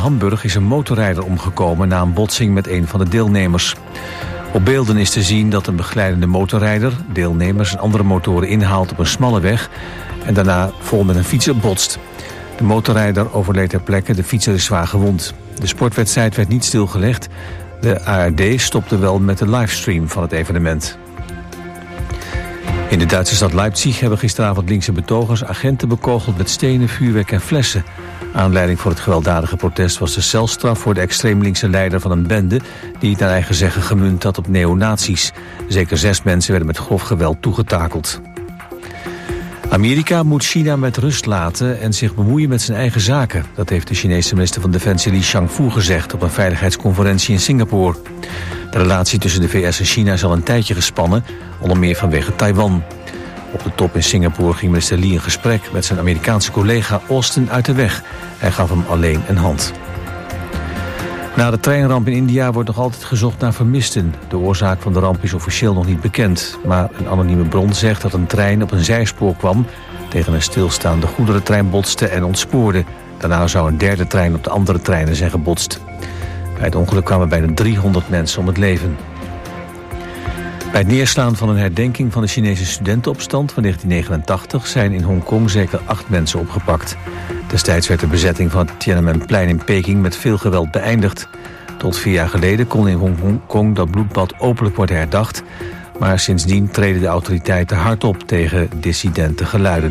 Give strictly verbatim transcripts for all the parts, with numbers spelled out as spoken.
Hamburg is een motorrijder omgekomen na een botsing met een van de deelnemers. Op beelden is te zien dat een begeleidende motorrijder deelnemers en andere motoren inhaalt op een smalle weg en daarna vol met een fietser botst. De motorrijder overleed ter plekke, de fietser is zwaar gewond. De sportwedstrijd werd niet stilgelegd. De A R D stopte wel met de livestream van het evenement. In de Duitse stad Leipzig hebben gisteravond linkse betogers agenten bekogeld met stenen, vuurwerk en flessen. Aanleiding voor het gewelddadige protest was de celstraf voor de extreem linkse leider van een bende die het naar eigen zeggen gemunt had op neonazies. Zeker zes mensen werden met grof geweld toegetakeld. Amerika moet China met rust laten en zich bemoeien met zijn eigen zaken. Dat heeft de Chinese minister van Defensie Li Shangfu gezegd op een veiligheidsconferentie in Singapore. De relatie tussen de V S en China is al een tijdje gespannen, onder meer vanwege Taiwan. Op de top in Singapore ging minister Li in gesprek met zijn Amerikaanse collega Austin uit de weg. Hij gaf hem alleen een hand. Na de treinramp in India wordt nog altijd gezocht naar vermisten. De oorzaak van de ramp is officieel nog niet bekend. Maar een anonieme bron zegt dat een trein op een zijspoor kwam, tegen een stilstaande goederentrein botste en ontspoorde. Daarna zou een derde trein op de andere treinen zijn gebotst. Bij het ongeluk kwamen bijna driehonderd mensen om het leven. Bij het neerslaan van een herdenking van de Chinese studentenopstand van negentien negenentachtig zijn in Hongkong zeker acht mensen opgepakt. Destijds werd de bezetting van het Tiananmenplein in Peking met veel geweld beëindigd. Tot vier jaar geleden kon in Hongkong dat bloedbad openlijk worden herdacht, maar sindsdien treden de autoriteiten hard op tegen dissidente geluiden.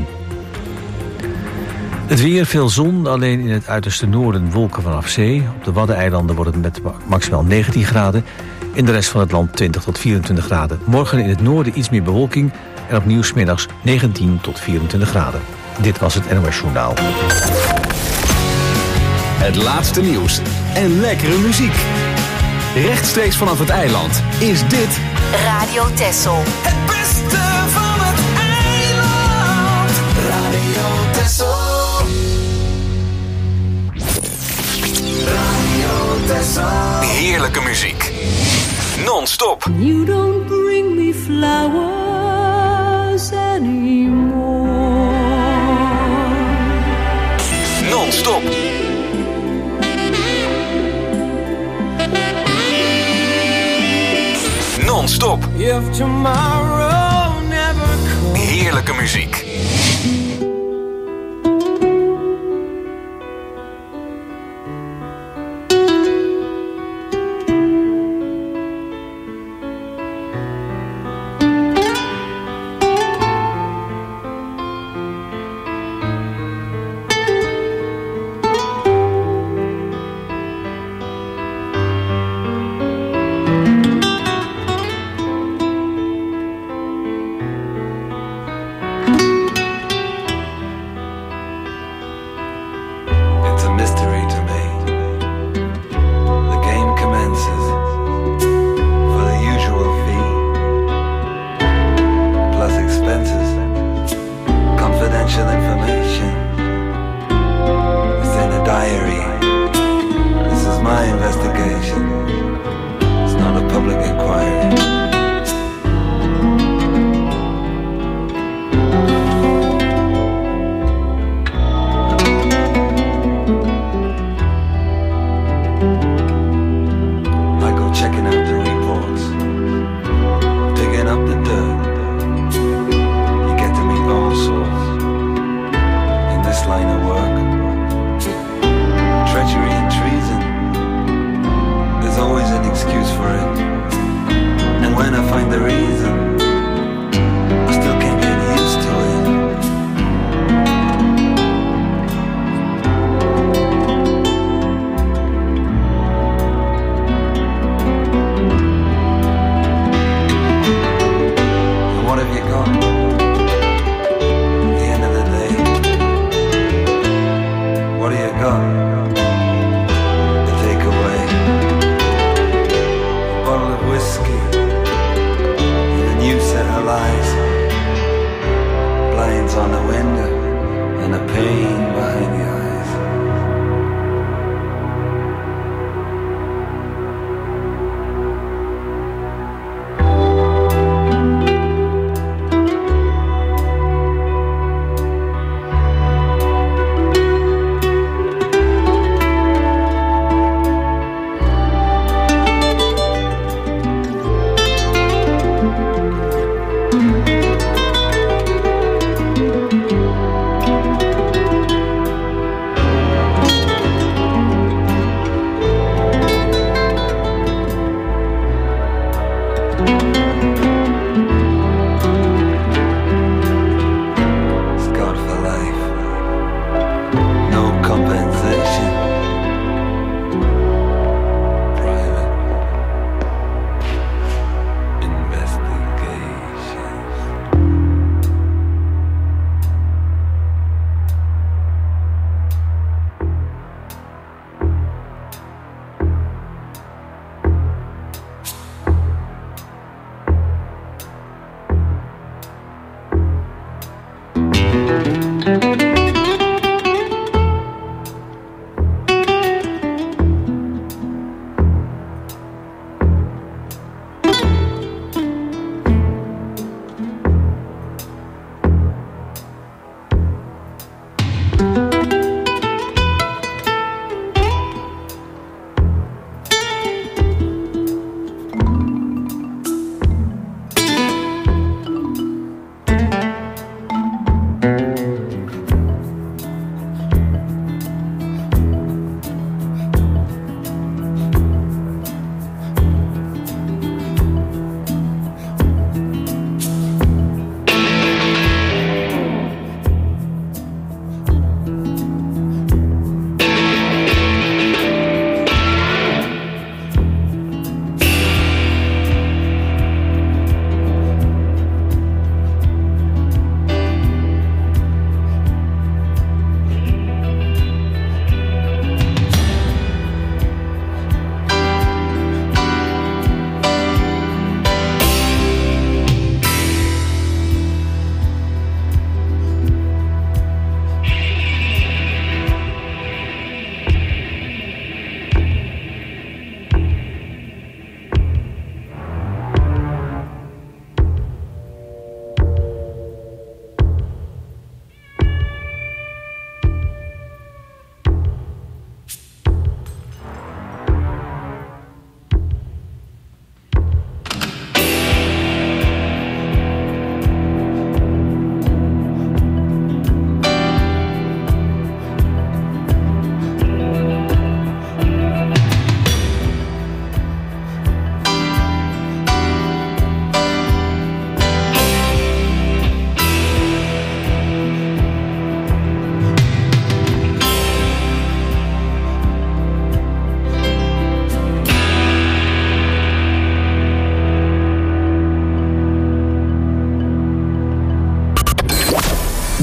Het weer, veel zon, alleen in het uiterste noorden wolken vanaf zee. Op de Waddeneilanden wordt het met maximaal negentien graden. In de rest van het land twintig tot vierentwintig graden. Morgen in het noorden iets meer bewolking en opnieuw 's middags negentien tot vierentwintig graden. Dit was het N O S Journaal. Het laatste nieuws en lekkere muziek. Rechtstreeks vanaf het eiland is dit Radio Texel. Het beste van het eiland. Radio Texel. Radio Texel. heerlijke muziek. Non-stop. You don't bring me flowers anymore. Non-stop. Non-stop. If tomorrow never comes. Heerlijke muziek. It's a mystery to me.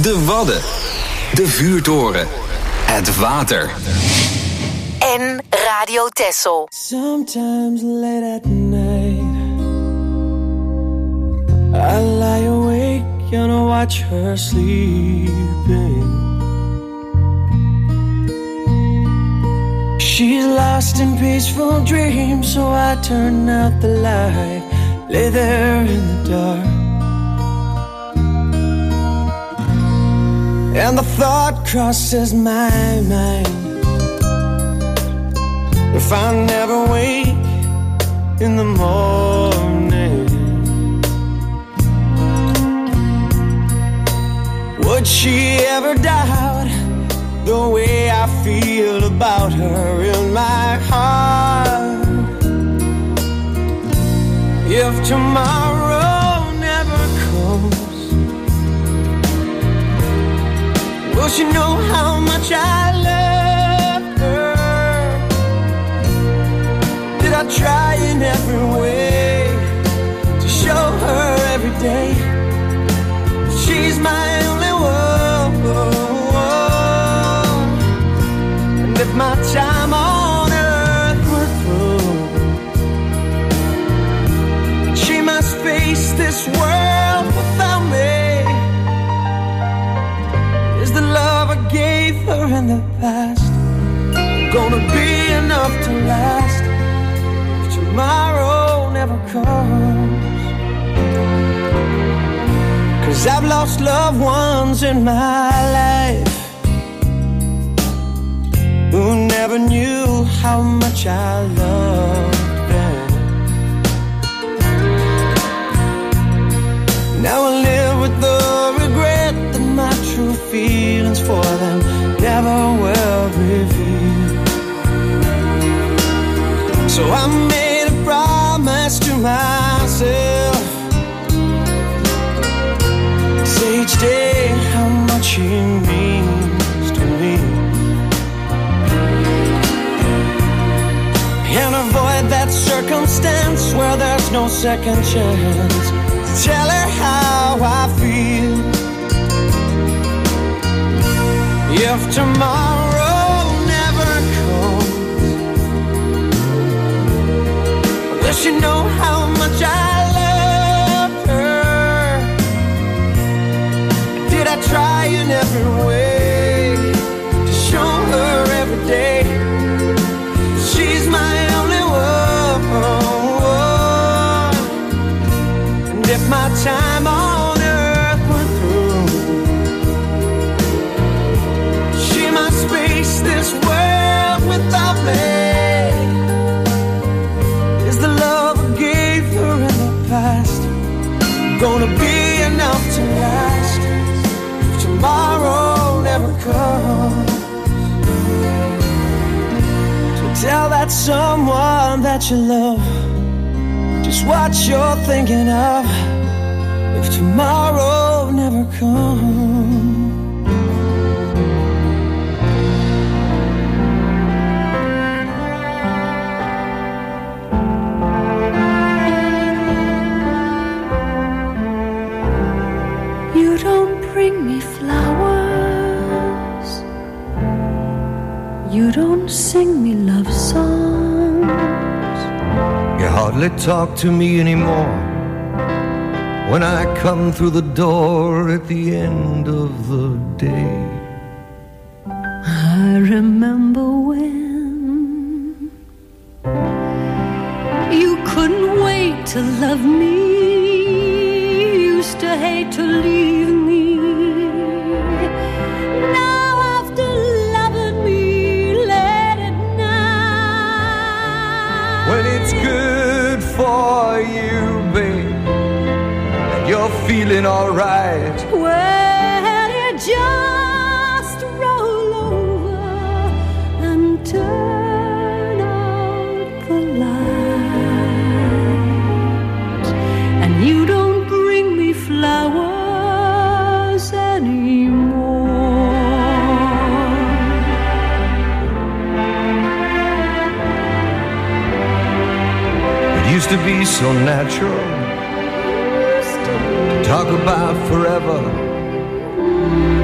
De Wadden. De Vuurtoren. Het water. En Radio Texel. Sometimes late at night I lie awake and watch her sleeping. She's lost in peaceful dreams, so I turn out the light, lay there in the dark. And the thought crosses my mind, if I never wake in the morning, would she ever doubt the way I feel about her in my heart? If tomorrow never comes, will she know how much I love her? Did I try in every way to show her every day she's my only one? And if my time on earth were through, she must face this world without me. Is the love I gave her in the past gonna be enough to last if tomorrow never comes? 'Cause I've lost loved ones in my life who never knew how much I loved them. Now I live with the regret that my true feelings for them never will reveal. So I made a promise to myself, say each day how much he means to me, and avoid that circumstance where there's no second chance. Tell her how I feel. If tomorrow never comes, will she know how much I love her? Did I try in every way to show her every day she's my only one? And if my time on earth went through, she must face this world without me. Is the love I gave her in the past gonna be enough to last if tomorrow never comes? Tell that someone that you love just what you're thinking of if tomorrow never comes. You don't bring me flowers, you don't sing me love songs, you hardly talk to me anymore when I come through the door at the end of the day. I remember when you couldn't wait to love me, used to hate to leave me. Now after loving me late at night, When it's good for you, babe, and you're feeling alright, well, you just roll over and turn out the light, and you don't bring me flowers anymore. it used to be so natural. Talk about forever,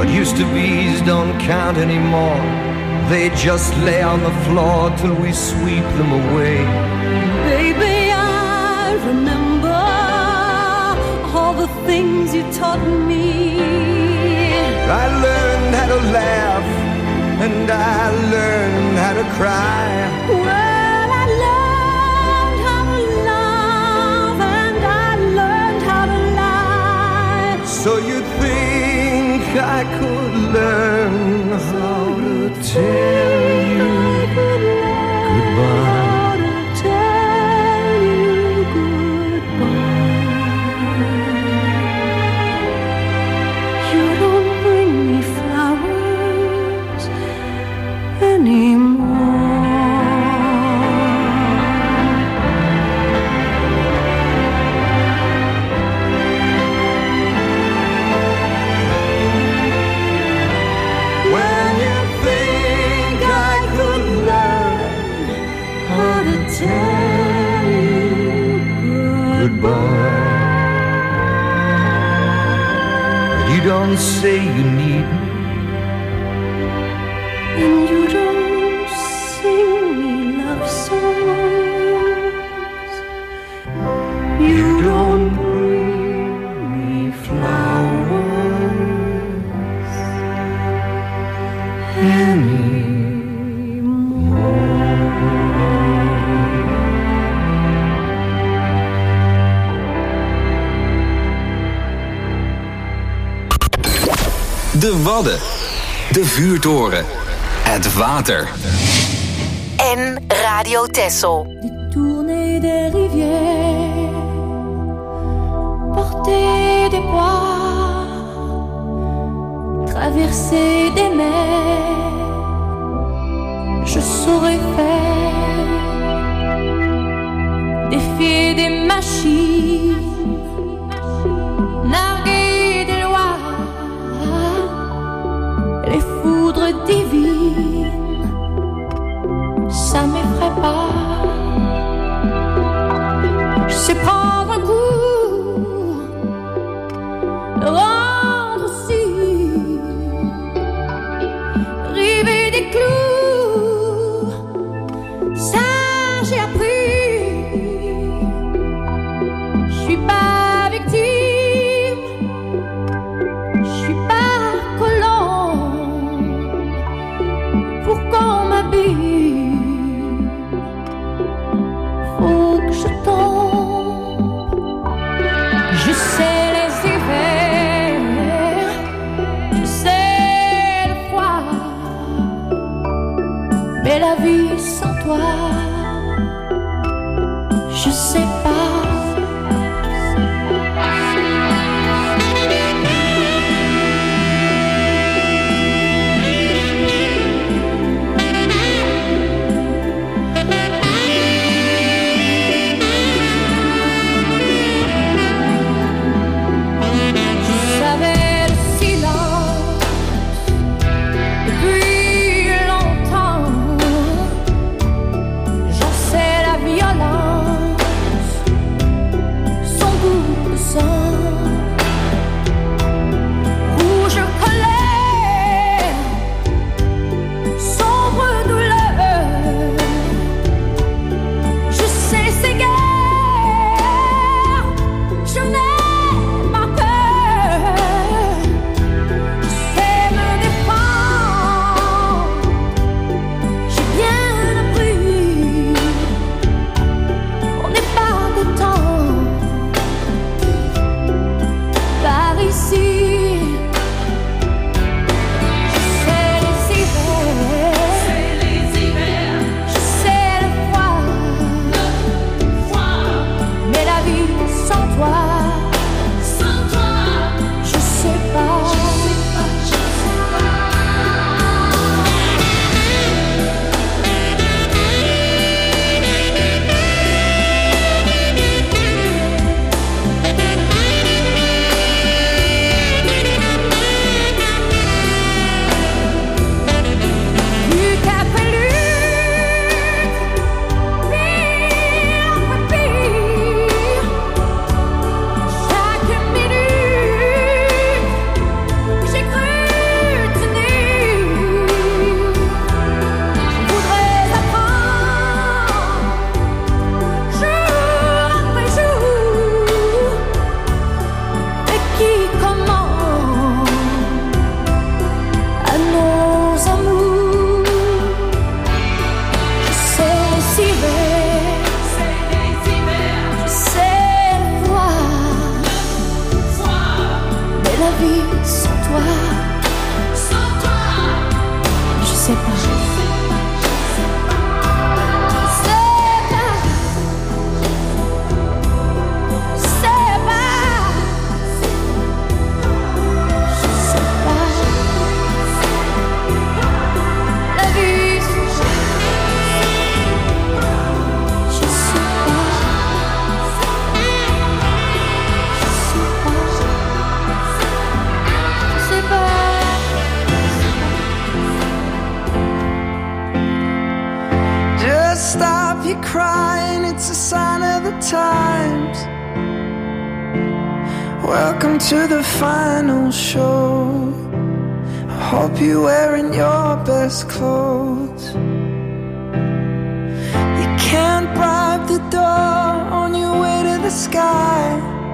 What used to be's don't count anymore. They just lay on the floor till we sweep them away. Baby, I remember all the things you taught me. I learned how to laugh and I learned how to cry. Well, I learned how to love and I learned how to lie. So you think I could learn how to tell you goodbye? How to tell you goodbye. You don't bring me flowers anymore. When you think I could learn How to tell you goodbye, but you don't say you need me. and you don't sing me love songs. You don't bring me flowers De Wadden. De Vuurtoren. Het water. En Radio Texel. Détourner des rivières, porter des poids, traverser des mers, je saurais faire, défier des machines, narguer des lois, les foudres divines, ça m'effraie pas. Je sais prendre un coup, le rendre aussi, river des clous, ça j'ai appris. Je suis pas victime, je suis pas colombe, pour qu'on m'habille, faut que je tombe. Je sais les hivers, je sais le froid, mais la vie sans toi, je sais pas. you crying, it's a sign of the times. Welcome to the final show. I hope you're wearing your best clothes. You can't bribe the door on your way to the sky.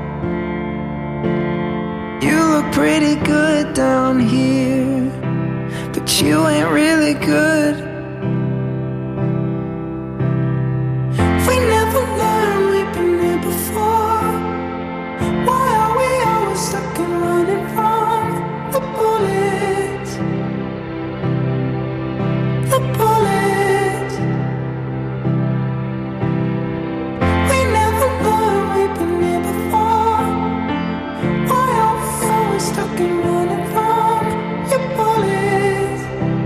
You look pretty good down here, but you ain't really good. We never learned, we've been here before. Why are we always stuck and running from the bullets? The bullets. We never learned, we've been here before. Why are we always stuck and running from your bullets?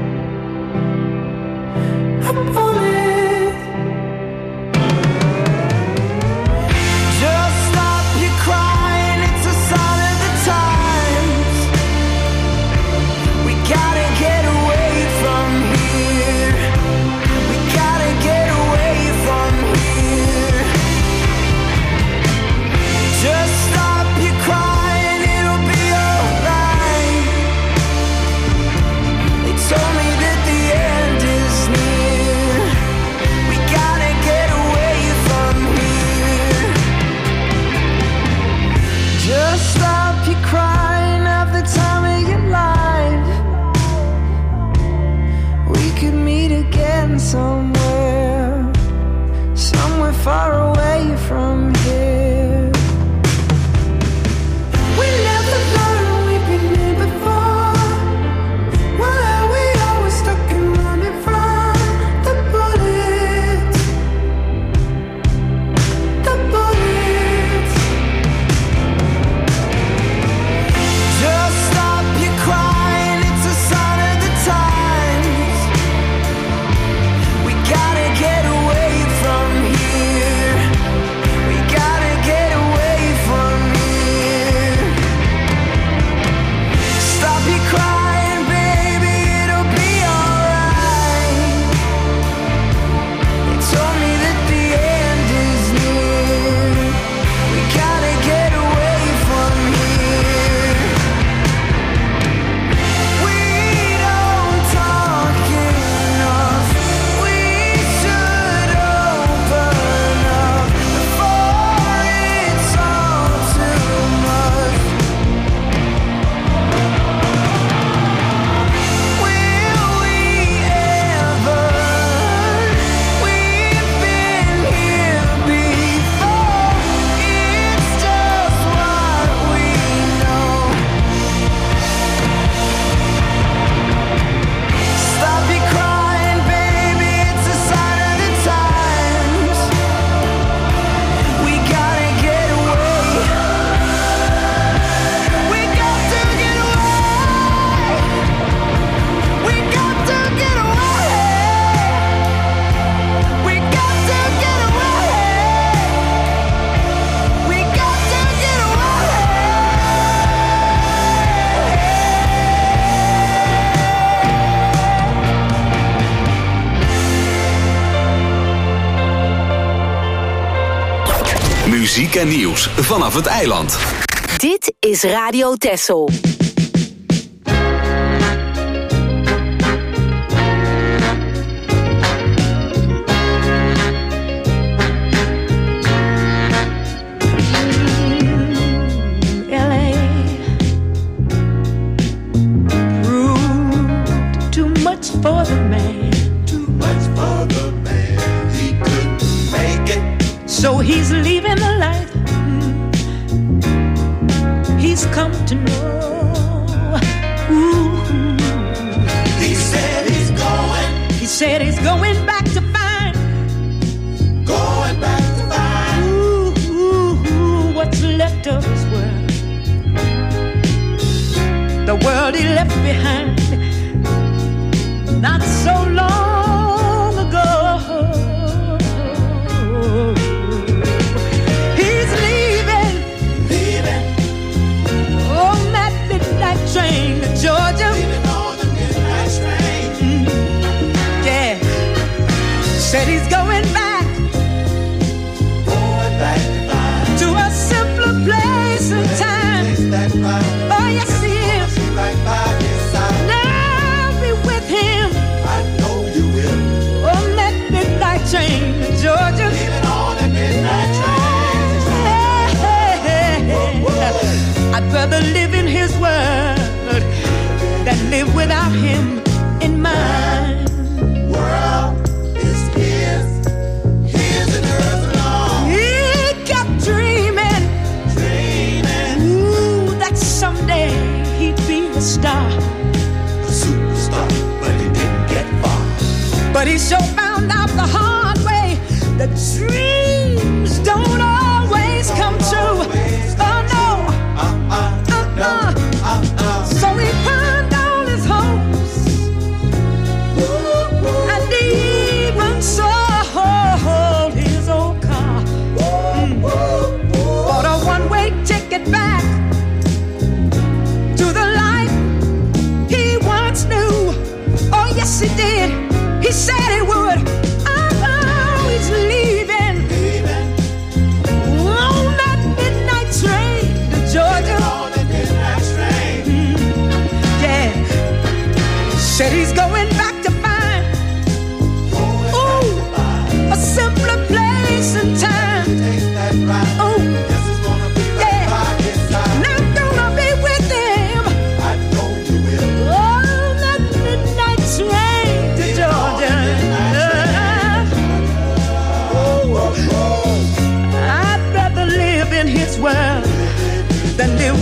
A bullet. Just stop your crying, it's a sign of the times. We gotta get away from here. We gotta get away from here. Just stop your crying, it'll be alright. They told me that the end is near. We gotta get away from here. Just stop your crying, have the time of your life. We could meet again somewhere, somewhere far away from here. We never learned, we've been here before. Why are we always stuck and running from the bullets? The bullets. Just stop your crying, it's a sign of the times. We gotta get away from here. We gotta get away from here. Stop your crying, baby, it'll be alright. They told me that the end is near. We gotta get away from here. We don't talk enough. We should open up before it's all too much. Will we ever? We've been here before. It's just what we know. Stop your crying, baby, it's a sign of the times. We gotta get away. We got to get away. We got to get away. We got to get away. We got to get away. Muziek en nieuws vanaf het eiland. Dit is Radio Texel. L A proved too much for the man. Too much for the man, he couldn't make it. So he's leaving the life he's come to know. Ooh. He said he's going, He said he's going back to find. going back to find. Ooh, ooh, ooh, what's left of his world. The world he left behind not so long ago. He's leaving, Leaving, on that midnight train to Georgia. leaving on the midnight train. Yeah, said he's going back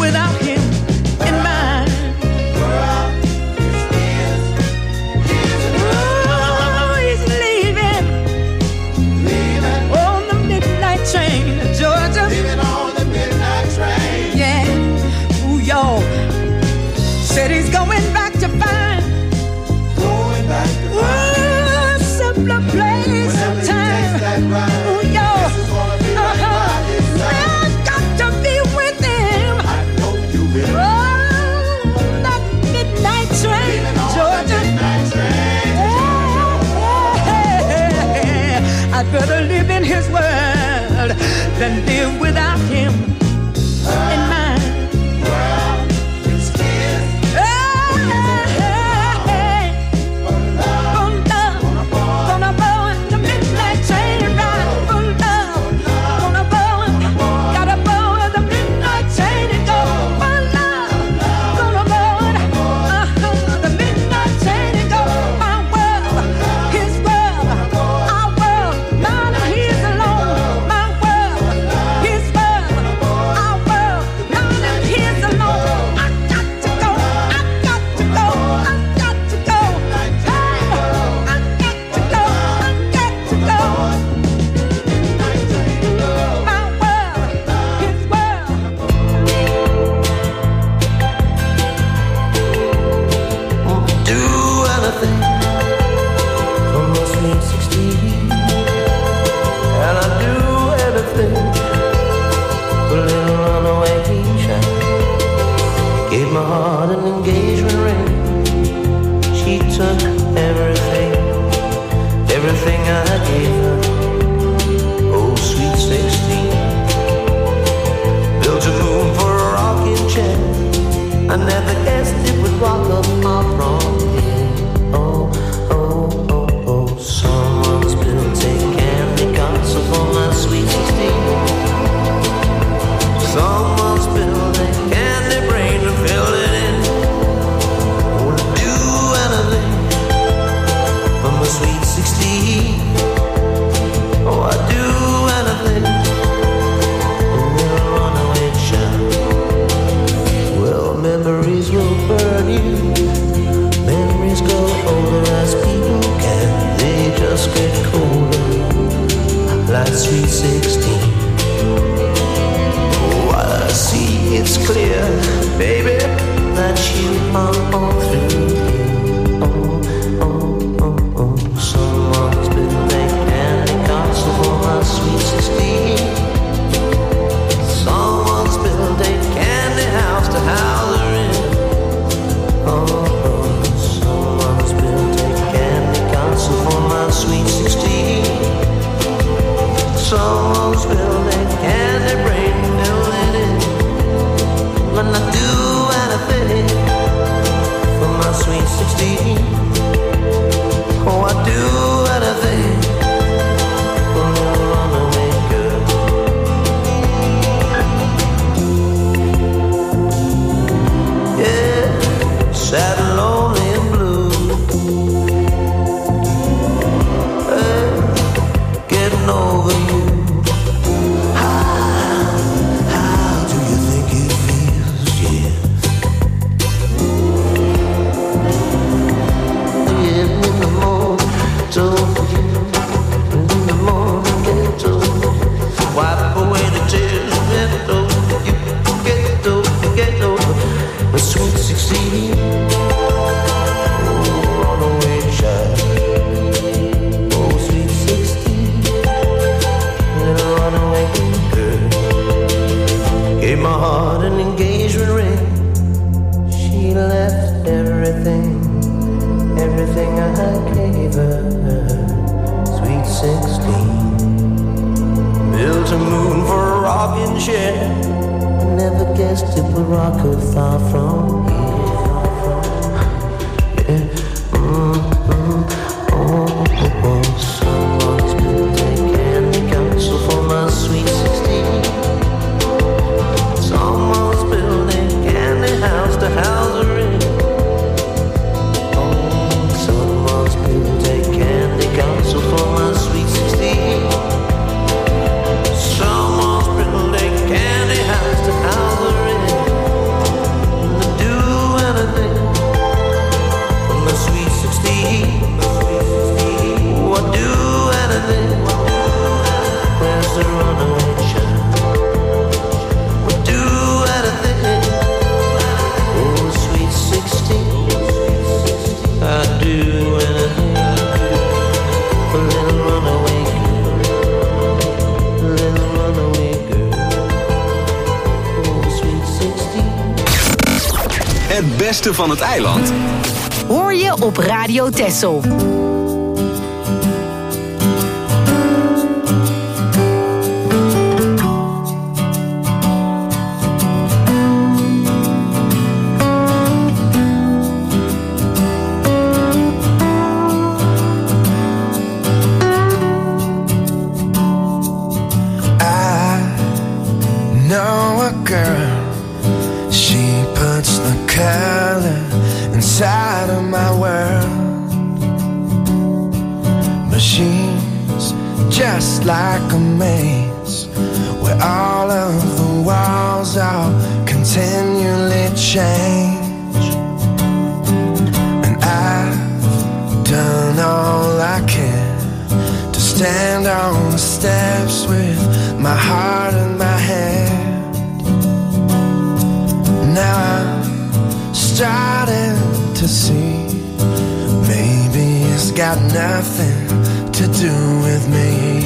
without him in mind. Oh, he's leaving, leaving on the midnight train to Georgia. Leaving on the midnight train. Yeah, ooh, y'all. Said he's going back to find, going back to find a simpler place and time. Ooh, y'all. Uh-huh. I've got to be with him. I know you will. Oh, that midnight train, Georgia. Midnight train. Yeah. I'd rather live in his world than live without him in mine. Someone's built a candy house to house her in. Het beste van het eiland. Hoor je op Radio Texel. Inside of my world, but she's just like a maze where all of the walls are continually change. And I've done all I can to stand on the steps with my heart in my hand. Now I'm starting to see maybe it's got nothing to do with me.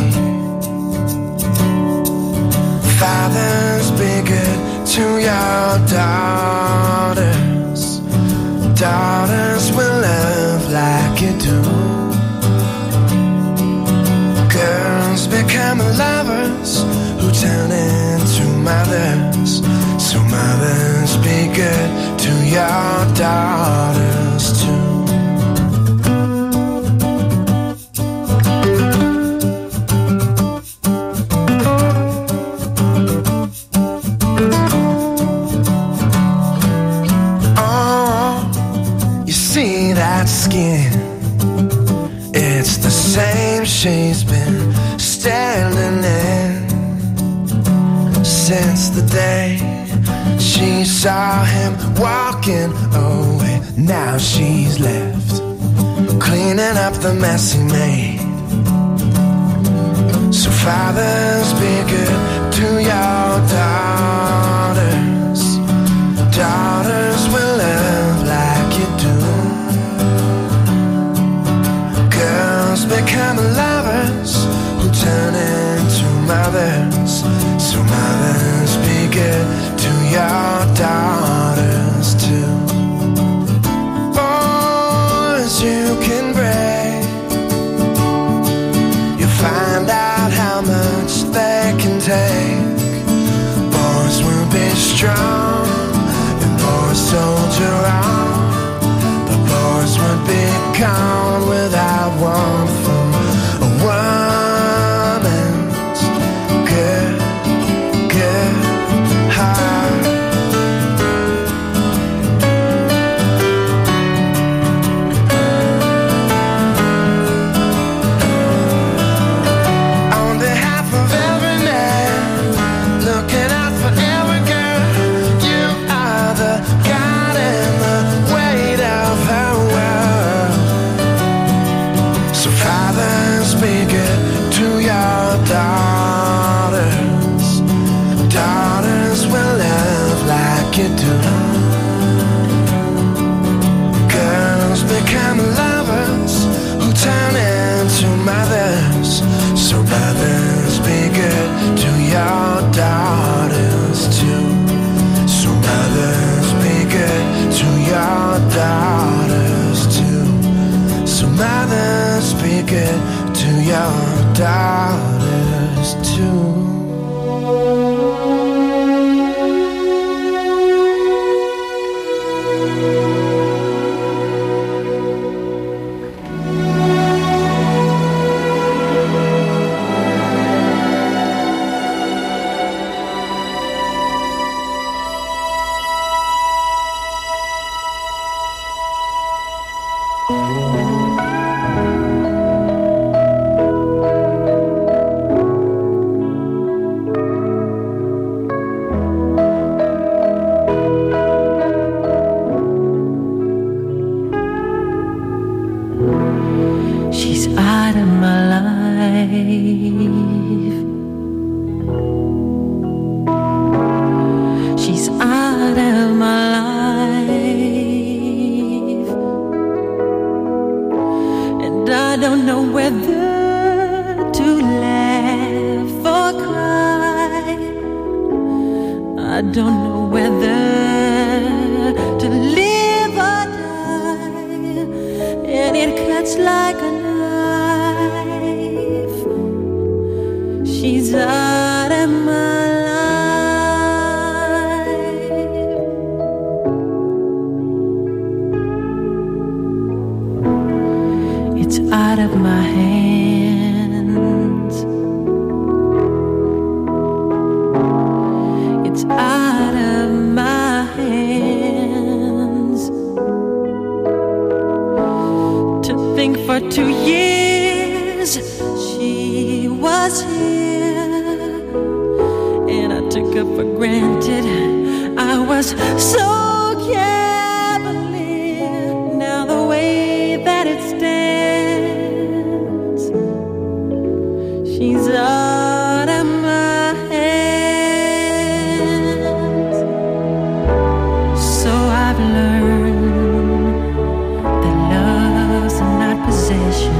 Fathers, be good to your daughters. Daughters will love like you do. Girls become lovers who turn into mothers. So mothers, be good to your daughters too. Oh, you see that skin? It's the same she's been standing in since the day she saw him walking away. Now she's left cleaning up the mess he made. So fathers, be good to your daughters. Daughters will love like you do. Girls become lovers who turn into mothers. So mothers, be good to your daughters too. Boys you can break, you find out how much they can take. Boys will be strong and boys soldier on, but boys would be gone without one from a woman's good, good heart. On behalf of every man, looking out for every girl, you are the God and the weight of her world. So fathers, be good to your daughters. Daughters will love like you do. Girls become lovers who turn into mothers. So mothers, be good to your daughters too. So mothers, be good to your daughters too. So mothers, be good to your daughters too. She's out of my life. She's out of my life. And I don't know whether to laugh or cry. I don't know whether to live cuts like a knife. She's out of my life. It's out of my hands. It's out of my hands. To think for two years she was here, and I took her for granted. I was so cavalier. Now the way that it stands, she's out of my hands. So I've learned that love's not possession,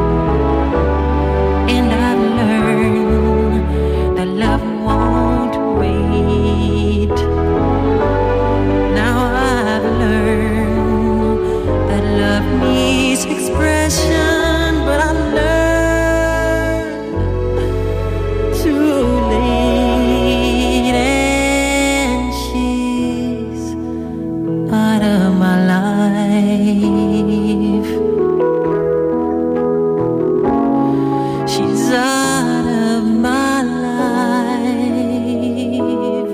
and I've learned that love won't wait. Now I've learned that love needs expression, but I learned too late, and she's out of my life. She's out of my life.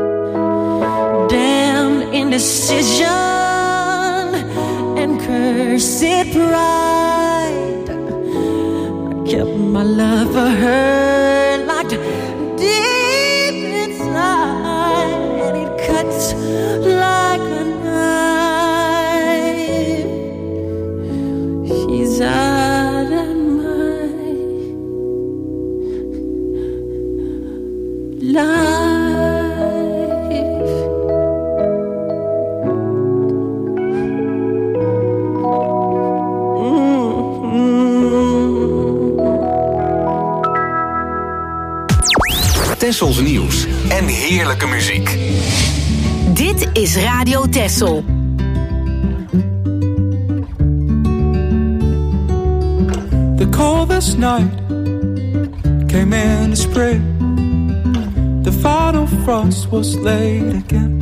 Damned indecision and cursed pride. I kept my love for her locked deep inside, and it cuts like a knife. She's out of my life. Tessels nieuws en heerlijke muziek. Dit is Radio Tessel. The coldest night came in the spring. The final frost was laid again.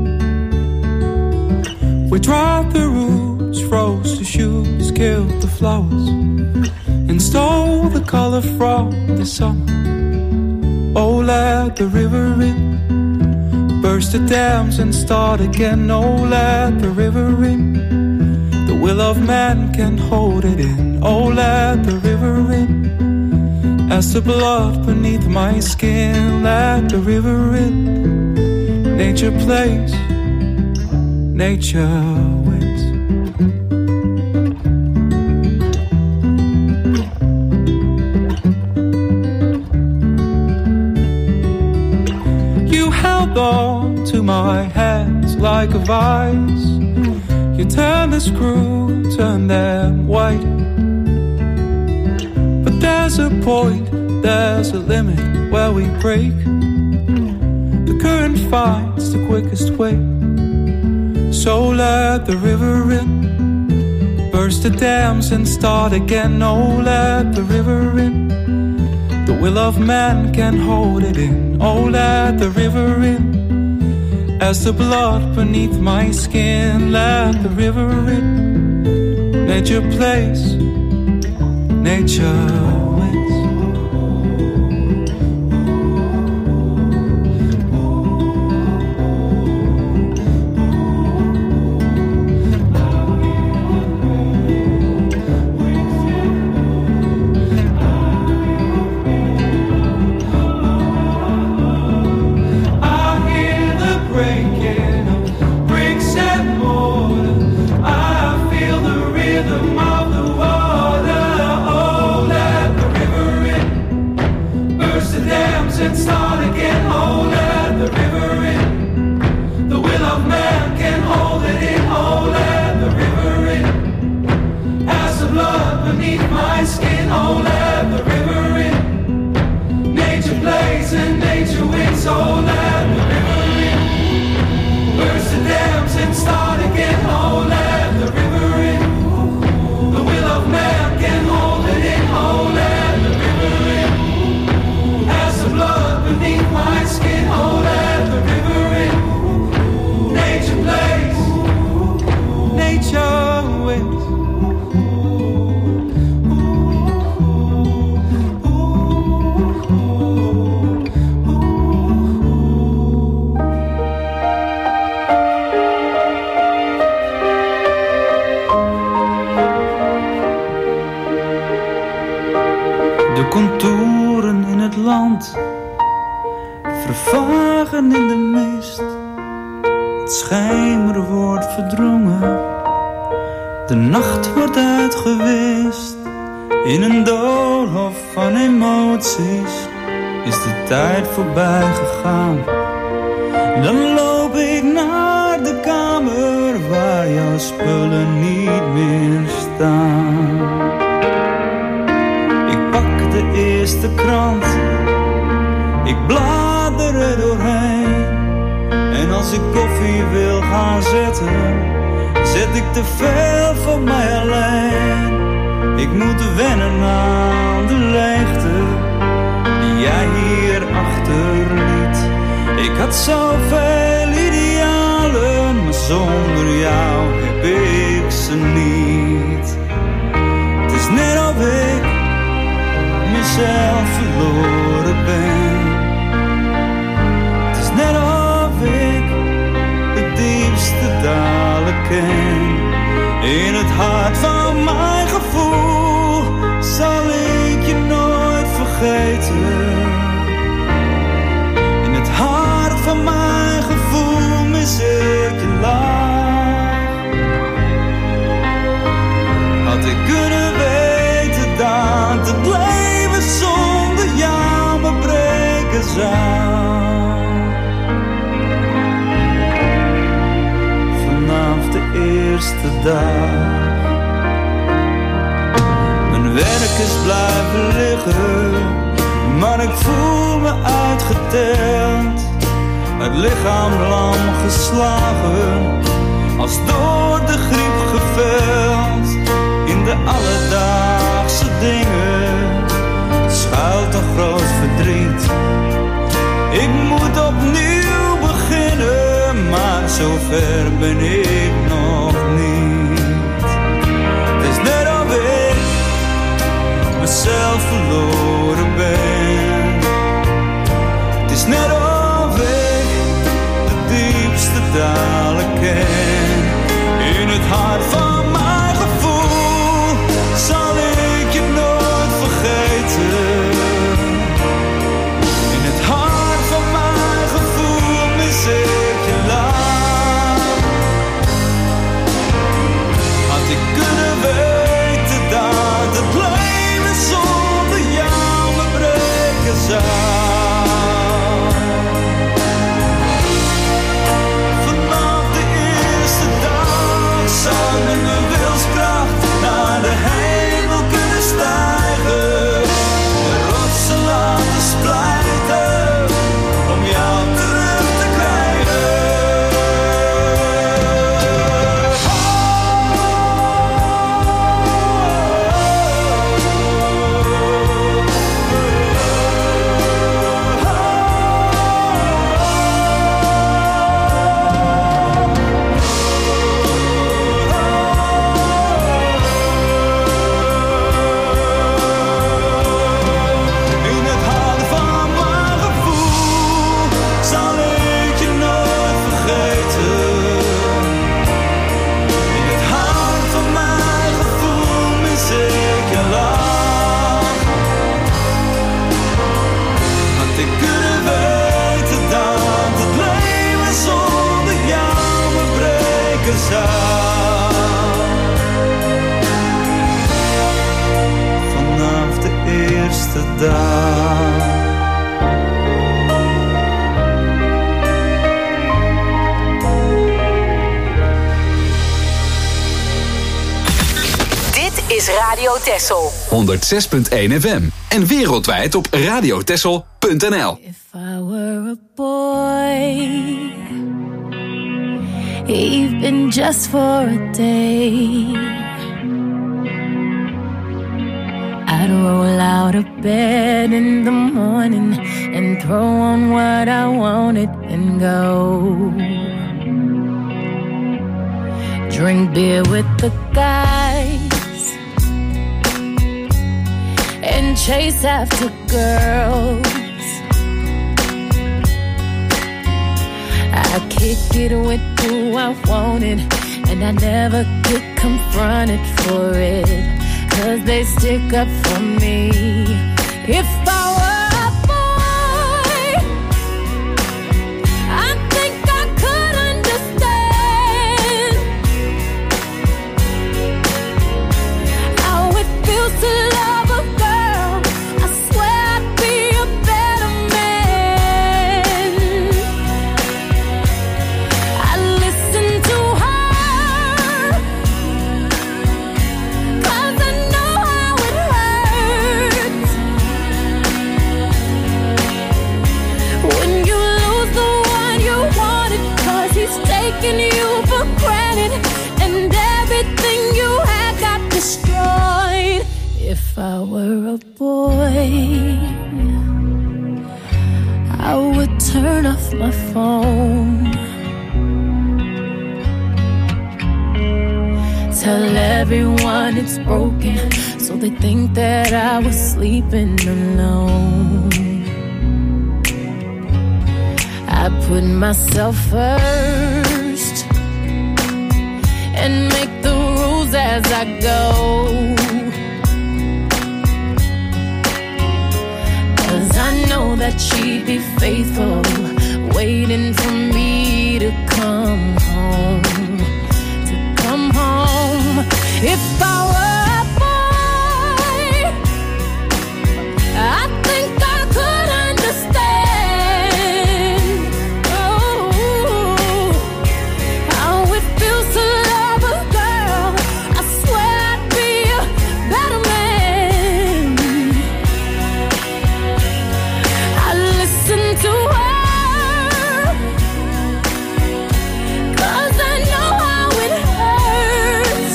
We dried the roots, froze the shoots, killed the flowers, and stole the color from the summer. Oh, let the river in, burst the dams and start again. Oh, let the river in, the will of man can hold it in. Oh, let the river in, as the blood beneath my skin. Let the river in, nature plays, nature wins. You held on to my hands like a vice. You turned the screw, turned them white. But there's a point, there's a limit where we break. The current finds the quickest way. So let the river in, burst the dams and start again. Oh, let the river in, the will of man can hold it in. Oh, let the river in, as the blood beneath my skin. Let the river in, nature plays, nature wins. Rhythm of the water, oh, let contouren in het land vervagen in de mist. Het schemer wordt verdrongen, de nacht wordt uitgewist. In een doolhof van emoties is de tijd voorbij gegaan. Dan loop ik naar de kamer waar jouw spullen niet meer staan. Ik pak de eerste krant, ik blader er doorheen. En als ik koffie wil gaan zetten, zet ik te veel voor mij alleen. Ik moet wennen aan de leegte die jij hier achterliet. Ik had zoveel idealen, maar zonder jou heb ik ze niet. Het is net of ik mezelf verloren ben. Het is net of ik de diepste dalen ken. In het hart van mijn gevoel zal ik je nooit vergeten. In het hart van mijn gevoel mis ik je lach. Had ik kunnen weten dat het leven zonder jou me breken zou. Vanaf de eerste dag. Mijn werk is blijven liggen, maar ik voel me uitgeteld. Het lichaam lam geslagen, als door de griep geveld. In de alledaagse dingen schuilt een groot verdriet. Ik moet opnieuw beginnen, maar zover ben ik nog niet. Het is net of ik mezelf verloren ben. Het is net of ik de diepste dalen ken. In het hart van mijn gevoel zal ik je nooit vergeten. In het hart van mijn gevoel mis ik je lach. Had ik kunnen weten dat het leven zonder jou me breken zou. Vanaf de eerste dag zou ik mijn wilskracht naar de hemel kunnen stijgen. De rotsen laten splijten om jou terug te krijgen. In het hart van mijn gevoel zal ik je nooit vergeten. In het hart van mijn gevoel mis ik je lach. Had ik kunnen weten dat het leven zonder jou me breken zou. Vanaf de eerste dag. Dit is Radio Texel. honderdzes punt één F M en wereldwijd op radiotessel punt n l. If I were a boy, even just for a day, I'd roll out of bed in the morning and throw on what I wanted and go. Drink beer with the guys and chase after girls. I kick it with who I wanted, and I never get confronted for it, 'cause they stick up for me. If I were a boy, I think I could understand how it feels to love a girl. I swear I'd be a better man. I listen to her, 'cause I know how it hurts when you lose the one you wanted, 'cause he's taking you for granted and everything you had got destroyed. If I were a boy, I would turn off my phone, tell everyone it's broken, so they think that I was sleeping alone. I put myself first and make the rules as I go, 'cause I know that she'd be faithful, waiting for me to come home, to come home. If I were a boy, I think I could understand, oh, how it feels to love a girl. I swear I'd be a better man. I listen to her, 'cause I know how it hurts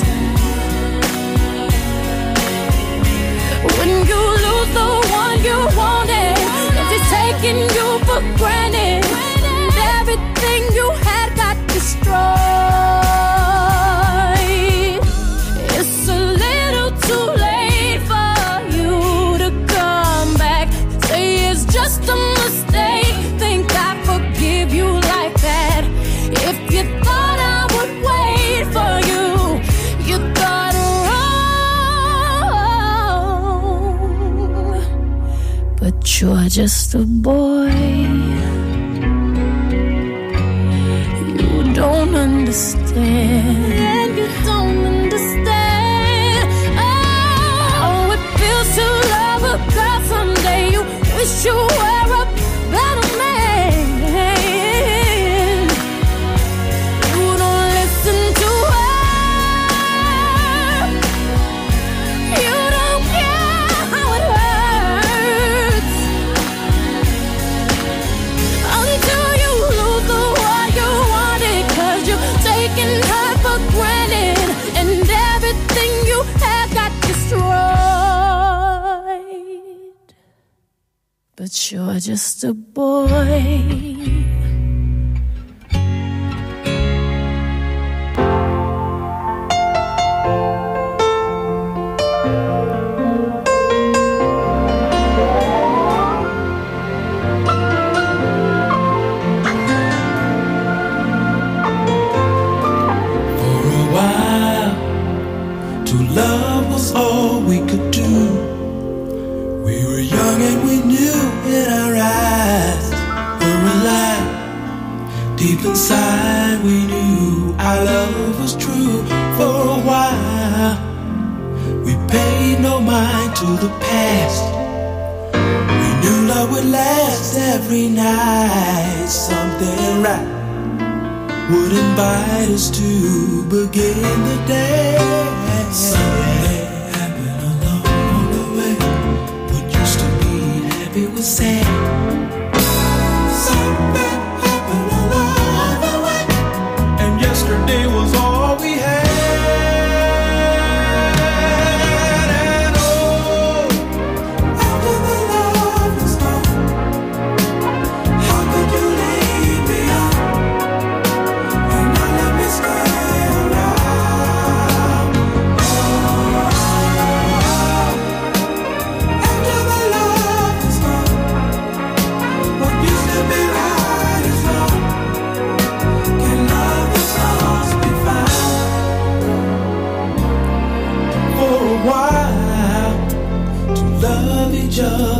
when you lose the one you wanted, and it's taking you for granted, and everything you had got destroyed. It's a little too late for you to come back, say it's just a mistake, think I forgive you like that. If you thought I would wait for you, you thought wrong. But you're just a boy, you don't understand, you don't understand. Oh, it feels to love a girl someday. You wish you were a better man. You don't listen to her, you don't care how it hurts until you lose the one you wanted, 'cause you're taking her for granted and everything you had got destroyed. But you're just a boy. For a while, to love was all we could do. We were young and we knew in our eyes were alive. Deep inside we knew our love was true. For a while, we paid no mind to the past. We knew love would last every night. Something right would invite us to begin the day. Something happened along the way. What used to be happy was sad. Something happened along the way, and yesterday was all we had. And oh, after the love was gone, how could you leave me on and not let me stay around? Oh, after the love was gone,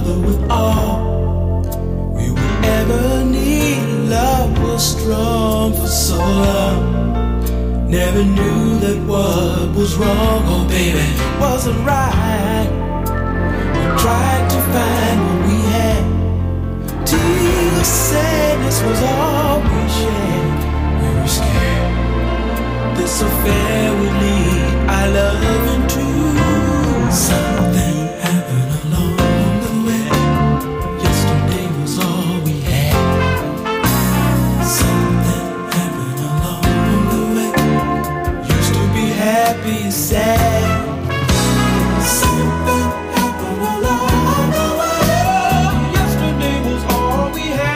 other with all we would ever need. Love was strong for so long. Never knew that what was wrong, oh baby, wasn't right. We tried to find what we had. Tears, sadness was all we shared. We were scared this affair would lead our love into something happened along the way. Yesterday was all we had. Something happened along the way. Used to be happy, sad. Something happened along the way. Yesterday was all we had.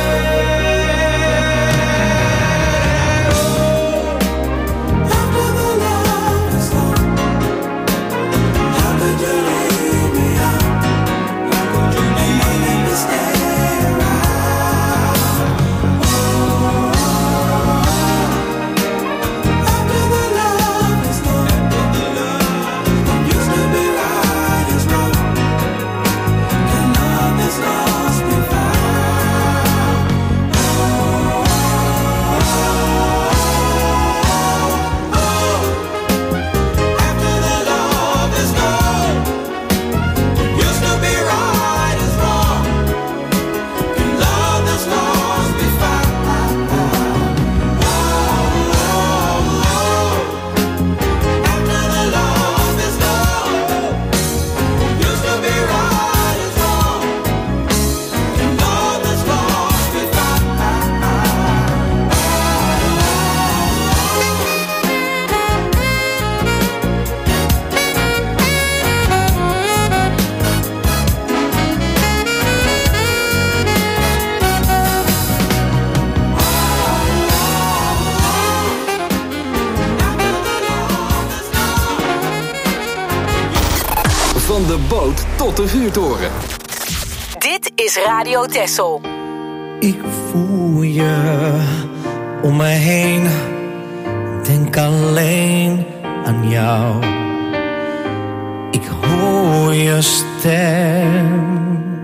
Van de boot tot de vuurtoren. Dit is Radio Texel. Ik voel je om me heen, denk alleen aan jou. Ik hoor je stem,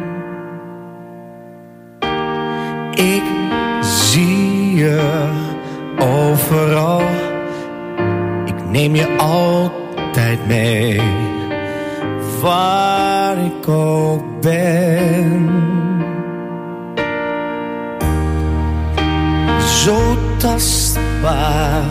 ik zie je overal. Ik neem je altijd mee, waar ik ook ben. Zo tastbaar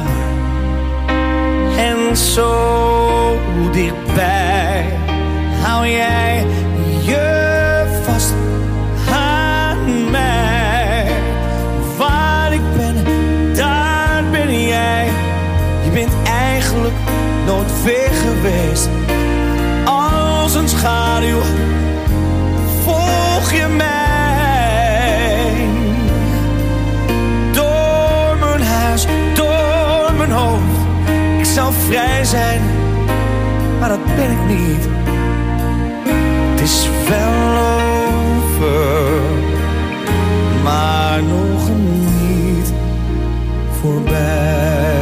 en zo dichtbij hou jij je vast aan mij. Waar ik ben, daar ben jij. Je bent eigenlijk nooit ver geweest. Als een schaduw volg je mij. Door mijn huis, door mijn hoofd. Ik zou vrij zijn, maar dat ben ik niet. Het is wel over, maar nog niet voorbij.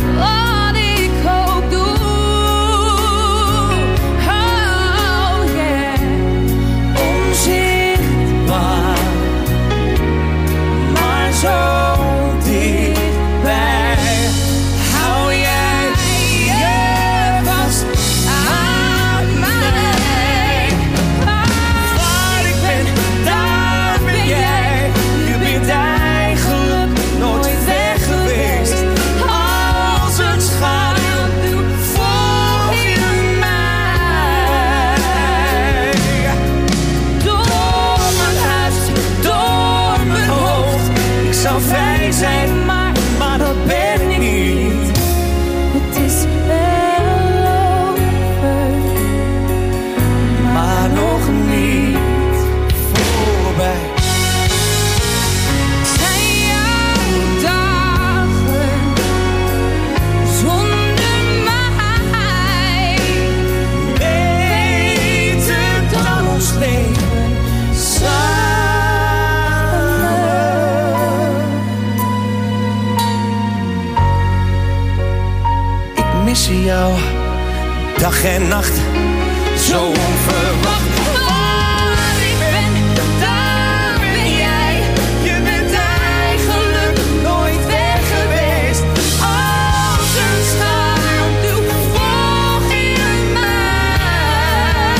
Wat ik ook doe, oh yeah. en nacht, zo onverwacht. Waar ik ben, daar ben jij. Je bent eigenlijk nooit weg geweest. Als een schaduw volg je mij.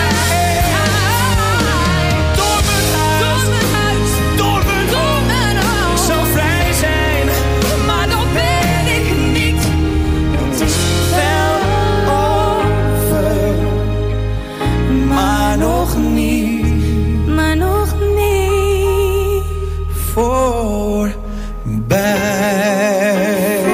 Door mijn huis, door mijn hoofd. Ik zou vrij zijn, Maar dan ben ik niet. het is wel over, maar nog niet Maar nog niet. voorbij.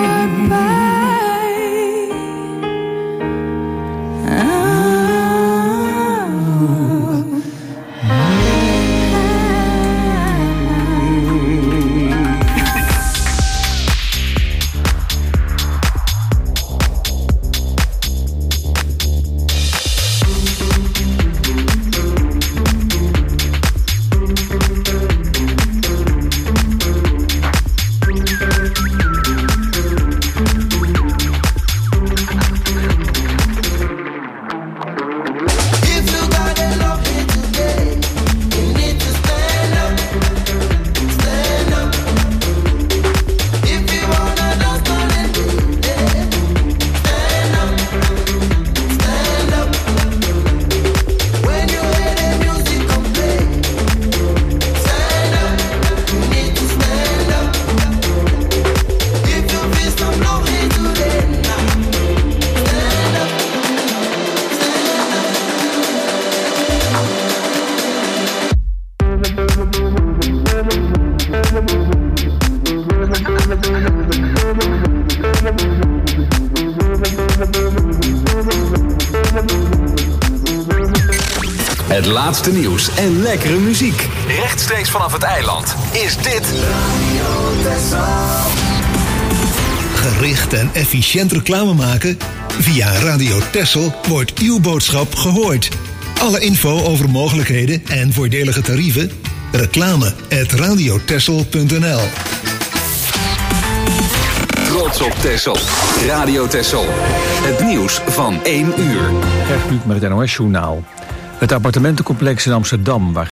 If you got a love here today, you need to stand up, stand up. If you wanna dance on it, stand up, stand up. When you hear the music come play, stand up, you need to stand up. If you feel some love here today, now stand up, stand up. Het laatste nieuws en lekkere muziek. Rechtstreeks vanaf het eiland is dit Gericht en efficiënt reclame maken? Via Radio Texel wordt uw boodschap gehoord. Alle info over mogelijkheden en voordelige tarieven? Reclame at radiotexel punt n l. Trots op Texel. Radio Texel. Het nieuws van één uur. Krijgt u met het N O S-journaal. Het appartementencomplex in Amsterdam, waar